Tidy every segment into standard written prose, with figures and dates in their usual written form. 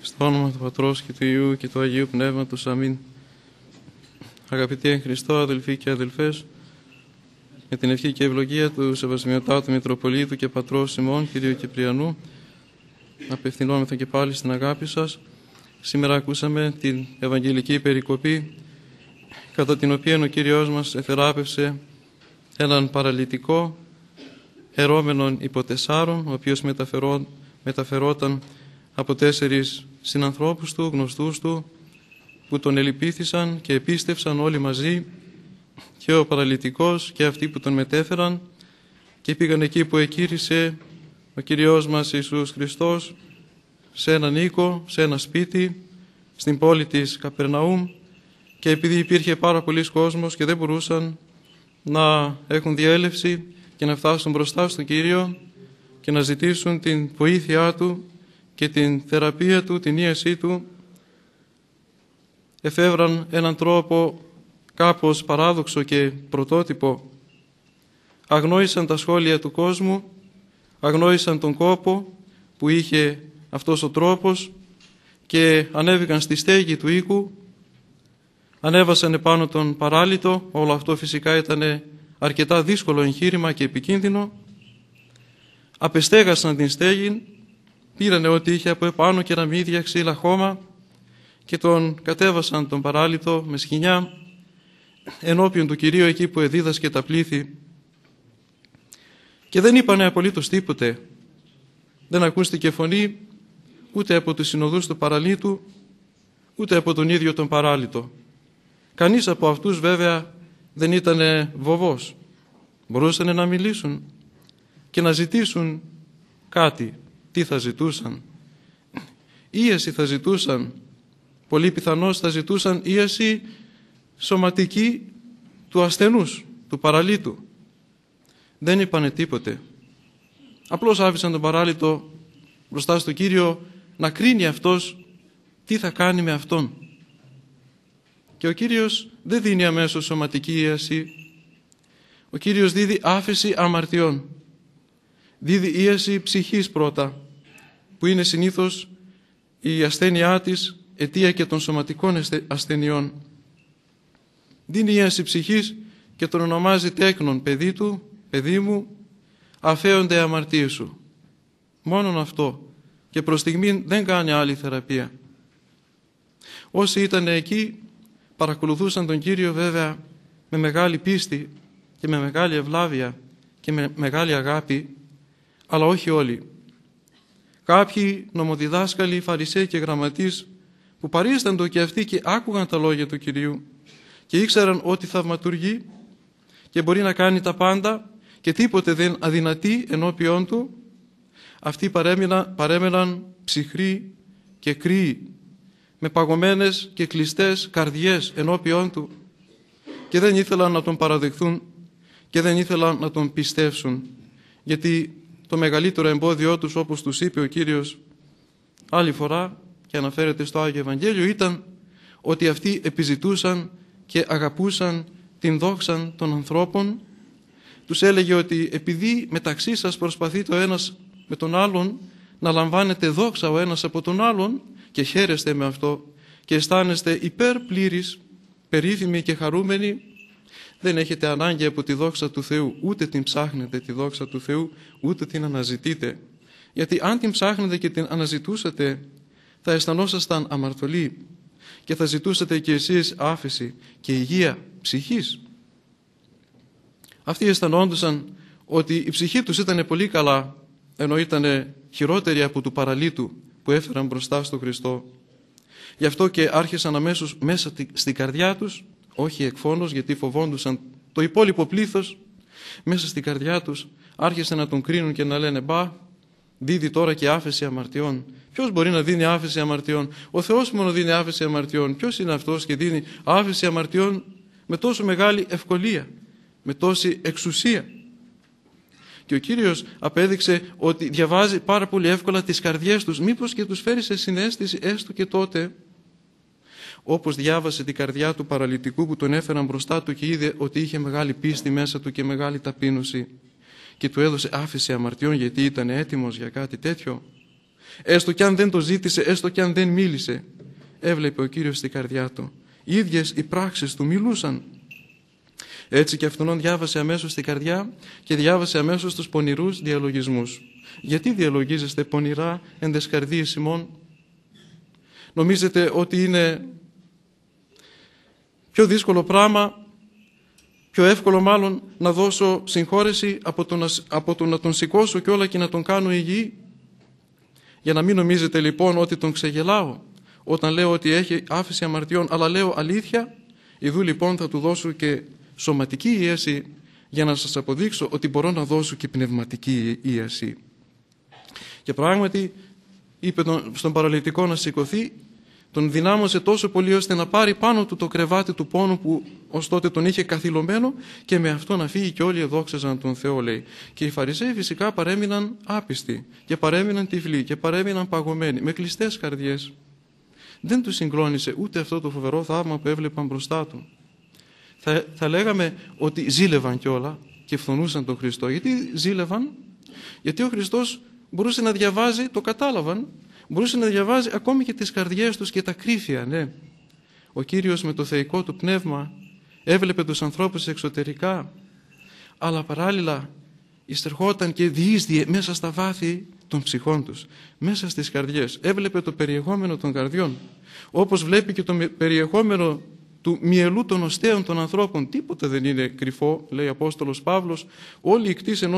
Στο όνομα του Πατρός και του Υιού και του Αγίου Πνεύματος. Αμήν. Αγαπητοί εν Χριστώ, αδελφοί και αδελφές, με την ευχή και ευλογία του Σεβασμιωτάτου Μητροπολίτου και Πατρός ημών, Κυρίου Κυπριανού, απευθυνόμεθα και πάλι στην αγάπη σας. Σήμερα ακούσαμε την Ευαγγελική περικοπή, κατά την οποία ο Κύριος μας εθεράπευσε έναν παραλυτικό, ερώμενον υπό 4, ο οποίος μεταφερόταν από 4 συνανθρώπους του, γνωστούς του, που τον ελυπήθησαν και επίστευσαν όλοι μαζί, και ο παραλυτικός και αυτοί που τον μετέφεραν, και πήγαν εκεί που εκήρυσε ο Κυριός μας Ιησούς Χριστός, σε έναν οίκο, σε ένα σπίτι, στην πόλη της Καπερναούμ, και επειδή υπήρχε πάρα πολλής κόσμος και δεν μπορούσαν να έχουν διέλευση και να φτάσουν μπροστά στον Κύριο και να ζητήσουν την βοήθειά Του και την θεραπεία Του, την ίασή Του, εφεύραν έναν τρόπο κάπως παράδοξο και πρωτότυπο. Αγνόησαν τα σχόλια του κόσμου, αγνόησαν τον κόπο που είχε αυτός ο τρόπος και ανέβηκαν στη στέγη του οίκου, ανέβασαν επάνω τον παράλυτο. Όλο αυτό φυσικά ήταν αρκετά δύσκολο εγχείρημα και επικίνδυνο. Απεστέγασαν την στέγη, πήρανε ό,τι είχε από επάνω, κεραμίδια, ξύλα, χώμα, και τον κατέβασαν τον παράλυτο με σκοινιά ενώπιον του Κυρίου, εκεί που εδίδασκε τα πλήθη, και δεν είπανε απολύτως τίποτε. Δεν ακούστηκε φωνή ούτε από τους συνοδούς του παραλύτου, ούτε από τον ίδιο τον παράλυτο. Κανείς από αυτούς βέβαια δεν ήταν βοβός. Μπορούσαν να μιλήσουν και να ζητήσουν κάτι. Τι θα ζητούσαν? Ίαση θα ζητούσαν. Πολύ πιθανώς θα ζητούσαν ίαση σωματική του ασθενούς, του παραλύτου. Δεν είπανε τίποτε. Απλώς άφησαν τον παράλυτο μπροστά στο Κύριο να κρίνει αυτός τι θα κάνει με αυτόν. Και ο Κύριος δεν δίνει αμέσως σωματική ίαση. Ο Κύριος δίδει άφεση αμαρτιών. Δίδει ίαση ψυχής πρώτα, που είναι συνήθως η ασθένειά της αιτία και των σωματικών ασθενειών. Δίνει ίαση ψυχής και τον ονομάζει τέκνον, παιδί του, παιδί μου, αφέονται αμαρτίες σου. Μόνον αυτό, και προς στιγμή δεν κάνει άλλη θεραπεία. Όσοι ήταν εκεί παρακολουθούσαν τον Κύριο βέβαια με μεγάλη πίστη και με μεγάλη ευλάβεια και με μεγάλη αγάπη, αλλά όχι όλοι. Κάποιοι νομοδιδάσκαλοι, φαρισαίοι και γραμματείς, που παρίσταντο και αυτοί και άκουγαν τα λόγια του Κυρίου και ήξεραν ότι θαυματουργεί και μπορεί να κάνει τα πάντα και τίποτε δεν αδυνατεί ενώπιόν Του, αυτοί παρέμεναν ψυχροί και κρύοι, με παγωμένες και κλειστές καρδιές ενώπιόν Του, και δεν ήθελαν να Τον παραδεχθούν και δεν ήθελαν να Τον πιστεύσουν, γιατί το μεγαλύτερο εμπόδιό τους, όπως τους είπε ο Κύριος άλλη φορά και αναφέρεται στο Άγιο Ευαγγέλιο, ήταν ότι αυτοί επιζητούσαν και αγαπούσαν την δόξα των ανθρώπων. Τους έλεγε ότι επειδή μεταξύ σας προσπαθείτε ο ένας με τον άλλον να λαμβάνετε δόξα ο ένας από τον άλλον και χαίρεστε με αυτό και αισθάνεστε υπερπλήρης, περίφημοι και χαρούμενοι, δεν έχετε ανάγκη από τη δόξα του Θεού, ούτε την ψάχνετε τη δόξα του Θεού, ούτε την αναζητείτε. Γιατί αν την ψάχνετε και την αναζητούσατε, θα αισθανόσασταν αμαρτωλοί και θα ζητούσατε και εσείς άφεση και υγεία ψυχής. Αυτοί αισθανόντουσαν ότι η ψυχή τους ήταν πολύ καλά, ενώ ήταν χειρότερη από του παραλύτου που έφεραν μπροστά στον Χριστό. Γι' αυτό και άρχισαν αμέσως μέσα στην καρδιά τους, όχι εκφώνως γιατί φοβόντουσαν το υπόλοιπο πλήθος, μέσα στην καρδιά τους άρχισαν να Τον κρίνουν και να λένε «Μπα, δίδει τώρα και άφεση αμαρτιών». Ποιος μπορεί να δίνει άφεση αμαρτιών? Ο Θεός μόνο δίνει άφεση αμαρτιών. Ποιος είναι αυτός και δίνει άφεση αμαρτιών με τόσο μεγάλη ευκολία, με τόση εξουσία? Και ο Κύριος απέδειξε ότι διαβάζει πάρα πολύ εύκολα τις καρδιές τους, μήπως και τους φέρει σε συναίσθηση έστω και τότε, όπως διάβασε την καρδιά του παραλυτικού που τον έφεραν μπροστά του και είδε ότι είχε μεγάλη πίστη μέσα του και μεγάλη ταπείνωση και του έδωσε άφεση αμαρτιών γιατί ήταν έτοιμος για κάτι τέτοιο. Έστω κι αν δεν το ζήτησε, έστω κι αν δεν μίλησε, έβλεπε ο Κύριος στην καρδιά του. Οι ίδιες οι πράξεις του μιλούσαν. Έτσι και αυτόν διάβασε αμέσως την καρδιά και διάβασε αμέσως τους πονηρούς διαλογισμούς. Γιατί διαλογίζεστε πονηρά εν τες καρδίης ημών? Νομίζετε ότι είναι πιο δύσκολο πράγμα, πιο εύκολο μάλλον, να δώσω συγχώρεση από το να τον σηκώσω και όλα και να τον κάνω υγιή? Για να μην νομίζετε λοιπόν ότι τον ξεγελάω όταν λέω ότι έχει άφεση αμαρτιών, αλλά λέω αλήθεια. Ιδού λοιπόν θα του δώσω και σωματική ίαση για να σας αποδείξω ότι μπορώ να δώσω και πνευματική ίαση. Και πράγματι είπε στον παραλυτικό να σηκωθεί, τον δυνάμωσε τόσο πολύ ώστε να πάρει πάνω του το κρεβάτι του πόνου που ως τότε τον είχε καθυλωμένο και με αυτό να φύγει, και όλοι εδόξαζαν τον Θεό, λέει. Και οι Φαρισαίοι φυσικά παρέμειναν άπιστοι και παρέμειναν τυφλοί και παρέμειναν παγωμένοι με κλειστές καρδιές. Δεν τους συγκλώνησε ούτε αυτό το φοβερό θαύμα που έβλεπαν μπροστά του. Θα λέγαμε ότι ζήλευαν κιόλα και φθονούσαν τον Χριστό. Γιατί ζήλευαν? Γιατί ο Χριστός μπορούσε να διαβάζει, το κατάλαβαν, μπορούσε να διαβάζει ακόμη και τις καρδιές τους και τα κρύφια, ναι. Ο Κύριος με το θεϊκό του πνεύμα έβλεπε τους ανθρώπους εξωτερικά, αλλά παράλληλα ειστερχόταν και διείσδυε μέσα στα βάθη των ψυχών τους, μέσα στις καρδιές. Έβλεπε το περιεχόμενο των καρδιών, όπως βλέπει και το περιεχόμενο του μυελού των οστέων των ανθρώπων. Τίποτα δεν είναι κρυφό, λέει ο Απόστολος Παύλος. Όλοι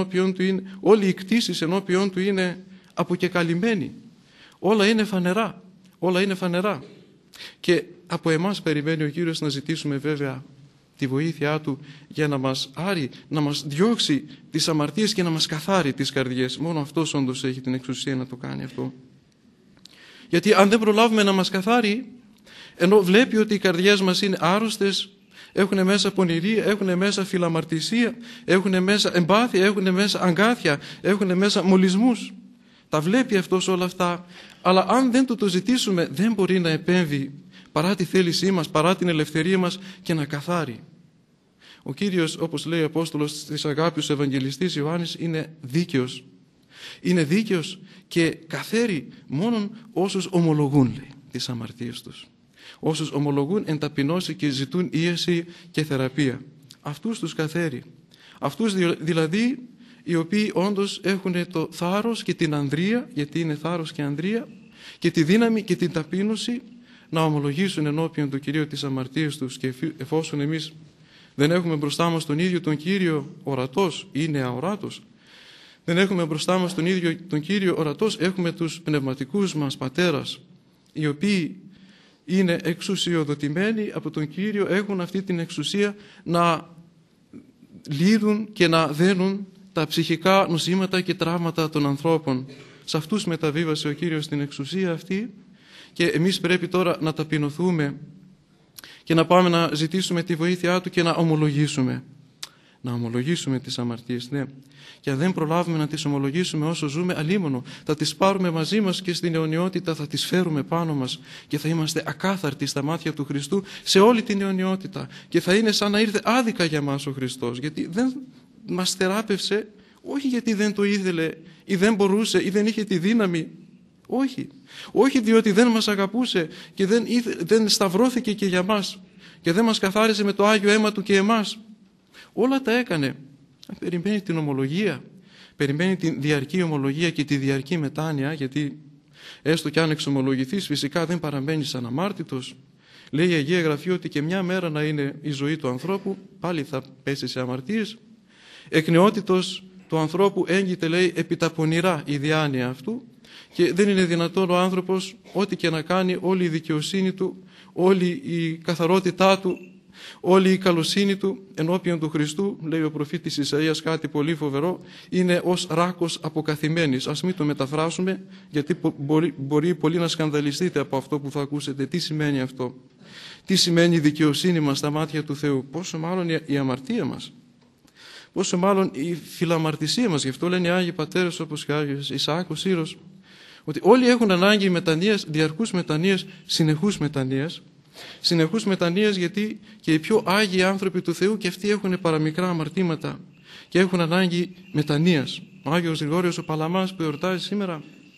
οι κτήσεις ενώπιον του είναι αποκεκαλυμμένοι. Όλα είναι φανερά. Όλα είναι φανερά. Και από εμάς περιμένει ο Κύριος να ζητήσουμε βέβαια τη βοήθειά Του για να μας άρει, να μας διώξει τις αμαρτίες και να μας καθάρει τις καρδιές. Μόνο Αυτός όντως έχει την εξουσία να το κάνει αυτό. Γιατί αν δεν προλάβουμε να μας καθάρει, ενώ βλέπει ότι οι καρδιές μας είναι άρρωστες, έχουν μέσα πονηρία, έχουν μέσα φιλαμαρτησία, έχουν μέσα εμπάθεια, έχουν μέσα αγκάθια, έχουν μέσα μολυσμούς. Τα βλέπει αυτός όλα αυτά, αλλά αν δεν του το ζητήσουμε δεν μπορεί να επέμβει παρά τη θέλησή μας, παρά την ελευθερία μας και να καθάρει. Ο Κύριος, όπως λέει ο Απόστολος της αγάπης ο Ευαγγελιστής Ιωάννης, είναι δίκαιος. Είναι δίκαιος και καθαίρει μόνον όσους ομολογούν, λέει, τις αμαρτίες τους. Όσους ομολογούν εν ταπεινώσει και ζητούν ίαση και θεραπεία. Αυτούς τους καθαίρει. Αυτούς δηλαδή οι οποίοι όντως έχουν το θάρρος και την ανδρεία, γιατί είναι θάρρος και ανδρεία, και τη δύναμη και την ταπείνωση να ομολογήσουν ενώπιον του Κυρίου τις αμαρτίες τους. Και εφόσον εμείς δεν έχουμε μπροστά μας τον ίδιο τον Κύριο ορατός, είναι αοράτος, δεν έχουμε μπροστά μας τον ίδιο τον Κύριο ορατός, έχουμε τους πνευματικούς μας πατέρας, οι οποίοι είναι εξουσιοδοτημένοι από τον Κύριο, έχουν αυτή την εξουσία να λύδουν και να δένουν τα ψυχικά νοσήματα και τραύματα των ανθρώπων. Σε αυτούς μεταβίβασε ο Κύριος την εξουσία αυτή και εμείς πρέπει τώρα να ταπεινωθούμε και να πάμε να ζητήσουμε τη βοήθειά Του και να ομολογήσουμε. Να ομολογήσουμε τις αμαρτίες, ναι. Και αν δεν προλάβουμε να τις ομολογήσουμε όσο ζούμε, αλίμονο, θα τις πάρουμε μαζί μας και στην αιωνιότητα θα τις φέρουμε πάνω μας και θα είμαστε ακάθαρτοι στα μάτια του Χριστού σε όλη την αιωνιότητα και θα είναι σαν να ήρθε άδικα για μας ο Χριστός, γιατί δεν μας θεράπευσε, όχι γιατί δεν το ήθελε ή δεν μπορούσε ή δεν είχε τη δύναμη, όχι διότι δεν μας αγαπούσε και δεν σταυρώθηκε και για μας και δεν μας καθάρισε με το Άγιο αίμα Του και εμάς. Όλα τα έκανε. Περιμένει την ομολογία, περιμένει την διαρκή ομολογία και τη διαρκή μετάνοια, γιατί έστω κι αν εξομολογηθείς φυσικά δεν παραμένεις αναμάρτητος. Λέει η Αγία Γραφή ότι και μια μέρα να είναι η ζωή του ανθρώπου πάλι θα πέσει σε αμαρτίες. Εκ νεότητος του ανθρώπου έγκυται, λέει, επί τα πονηρά η διάνοια αυτού και δεν είναι δυνατόν ο άνθρωπος ό,τι και να κάνει, όλη η δικαιοσύνη του, όλη η καθαρότητά του, όλη η καλοσύνη του ενώπιον του Χριστού, λέει ο προφήτης Ισαΐας κάτι πολύ φοβερό, είναι ως ράκος αποκαθημένης. Ας μην το μεταφράσουμε, γιατί μπορεί πολύ να σκανδαλιστείτε από αυτό που θα ακούσετε. Τι σημαίνει αυτό? Τι σημαίνει η δικαιοσύνη μας στα μάτια του Θεού? Πόσο μάλλον η αμαρτία μας, πόσο μάλλον η φιλαμαρτησία μας. Γι' αυτό λένε οι Άγιοι Πατέρες όπως και ο Άγιος Ισαάκ ο Σύρος, ότι όλοι έχουν ανάγκη μετανοίας, διαρκούς μετανοίας, συνεχούς μετανοίας. Συνεχούς μετανοίας, γιατί και οι πιο άγιοι άνθρωποι του Θεού και αυτοί έχουν παραμικρά αμαρτήματα και έχουν ανάγκη μετανοίας. Ο Άγιος Γρηγόριος ο Παλαμάς που εορτάζει σήμερα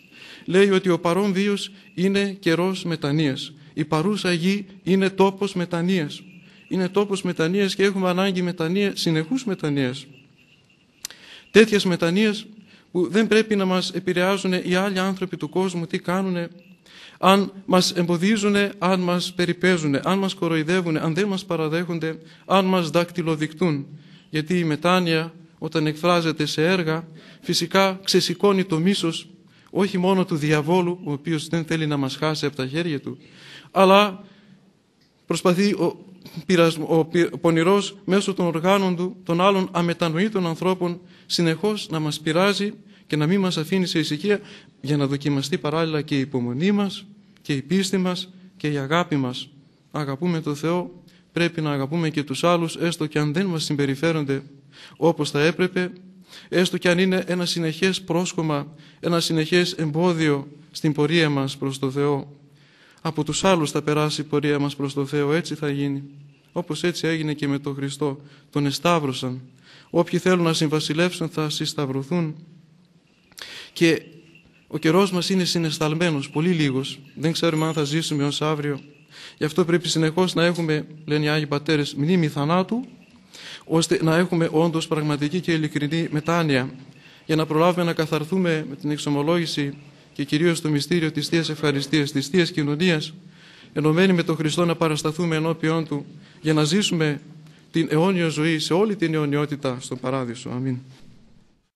λέει ότι ο παρόν βίος είναι καιρός μετανοίας. Η παρούσα γη είναι τόπος μετανοίας. Είναι τόπος μετανοίας και έχουμε ανάγκη μετανοίας, συνεχούς μετανοίας. Τέτοιες μετανοίες που δεν πρέπει να μας επηρεάζουν οι άλλοι άνθρωποι του κόσμου, τι κάνουν, αν μας εμποδίζουν, αν μας περιπέζουν, αν μας κοροϊδεύουν, αν δεν μας παραδέχονται, αν μας δακτυλοδεικτούν. Γιατί η μετάνοια όταν εκφράζεται σε έργα φυσικά ξεσηκώνει το μίσος όχι μόνο του διαβόλου, ο οποίος δεν θέλει να μας χάσει από τα χέρια του, αλλά προσπαθεί ο πονηρός μέσω των οργάνων του, των άλλων αμετανοήτων ανθρώπων, συνεχώς να μας πειράζει και να μην μας αφήνει σε ησυχία, για να δοκιμαστεί παράλληλα και η υπομονή μας και η πίστη μας και η αγάπη μας. Αγαπούμε τον Θεό, πρέπει να αγαπούμε και τους άλλους, έστω και αν δεν μας συμπεριφέρονται όπως θα έπρεπε, έστω και αν είναι ένα συνεχές πρόσκομα, ένα συνεχές εμπόδιο στην πορεία μας προς τον Θεό. Από τους άλλους θα περάσει η πορεία μας προς τον Θεό, έτσι θα γίνει. Όπως έτσι έγινε και με τον Χριστό, τον εσταύρωσαν. Όποιοι θέλουν να συμβασιλεύσουν θα συσταυρωθούν. Και ο καιρός μας είναι συναισθαλμένος, πολύ λίγος. Δεν ξέρουμε αν θα ζήσουμε ως αύριο. Γι' αυτό πρέπει συνεχώς να έχουμε, λένε οι Άγιοι Πατέρες, μνήμη θανάτου, ώστε να έχουμε όντως πραγματική και ειλικρινή μετάνοια, για να προλάβουμε να καθαρθούμε με την εξομολόγηση και κυρίως το μυστήριο της Θείας Ευχαριστίας, της Θείας Κοινωνίας, ενωμένοι με τον Χριστό να παρασταθούμε ενώπιον Του, για να ζήσουμε την αιώνια ζωή σε όλη την αιωνιότητα στον Παράδεισο. Αμήν.